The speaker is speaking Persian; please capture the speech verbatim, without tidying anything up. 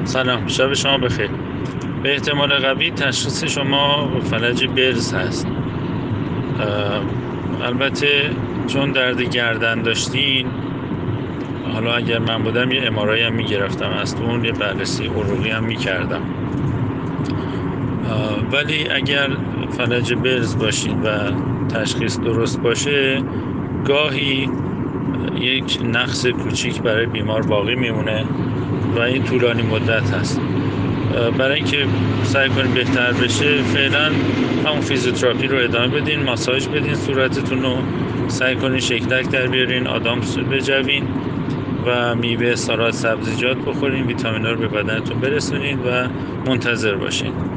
سلام، شب شما بخیر. به احتمال قوی تشخیص شما فلج برز هست. البته چون درد گردن داشتین، حالا اگر من بودم یه ام‌آرآی هم میگرفتم از تو اون، یه بررسی عروقی هم میکردم. ولی اگر فلج برز باشین و تشخیص درست باشه، گاهی یک نقص کوچیک برای بیمار باقی میمونه و این طولانی مدت هست. برای اینکه سعی کنیم بهتر بشه، فعلا همون فیزیوتراپی رو ادامه بدین، ماساژ بدین صورتتون رو، سعی کنین شکلک در بیارین، آدامس بجوین و میوه، سالاد، سبزیجات بخورین، ویتامینا رو به بدنتون برسونین و منتظر باشین.